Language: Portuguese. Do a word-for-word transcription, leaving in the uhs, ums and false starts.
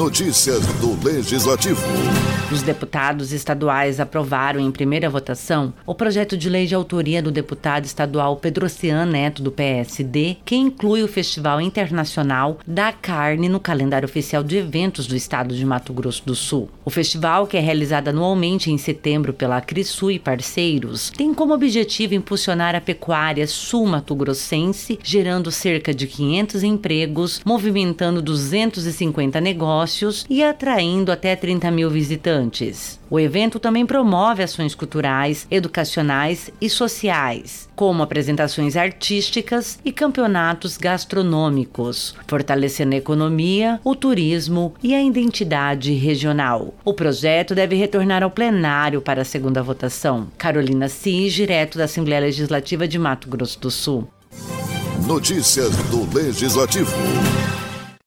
Notícias do Legislativo. Os deputados estaduais aprovaram em primeira votação o projeto de lei de autoria do deputado estadual Pedrocian Neto, do P S D, que inclui o Festival Internacional da Carne no calendário oficial de eventos do estado de Mato Grosso do Sul. O festival, que é realizado anualmente em setembro pela Acrisul e parceiros, tem como objetivo impulsionar a pecuária sul-mato-grossense, gerando cerca de quinhentos empregos, movimentando duzentos e cinquenta negócios e atraindo até trinta mil visitantes. O evento também promove ações culturais, educacionais e sociais, como apresentações artísticas e campeonatos gastronômicos, fortalecendo a economia, o turismo e a identidade regional. O projeto deve retornar ao plenário para a segunda votação. Carolina Cis, direto da Assembleia Legislativa de Mato Grosso do Sul. Notícias do Legislativo.